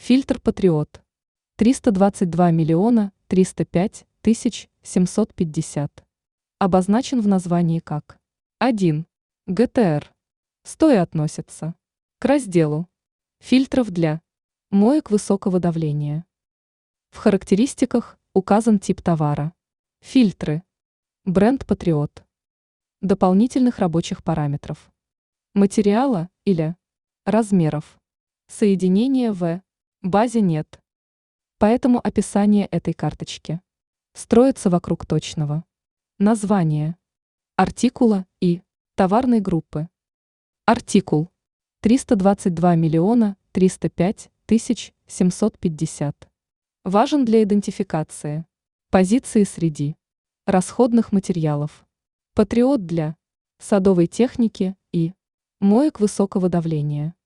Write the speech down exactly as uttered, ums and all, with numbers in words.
Фильтр Патриот. триста двадцать два миллиона триста пять тысяч семьсот пятьдесят. Обозначен в названии как один. гэ тэ эр. Стоя относится к разделу фильтров для моек высокого давления. В характеристиках указан тип товара. Фильтры. Бренд Патриот. Дополнительных рабочих параметров. Материала или размеров. Соединения в базе нет. Поэтому описание этой карточки строится вокруг точного названия артикула и товарной группы. Артикул триста двадцать два миллиона триста пять тысяч семьсот пятьдесят. Важен для идентификации позиции среди расходных материалов. Патриот для садовой техники и моек высокого давления.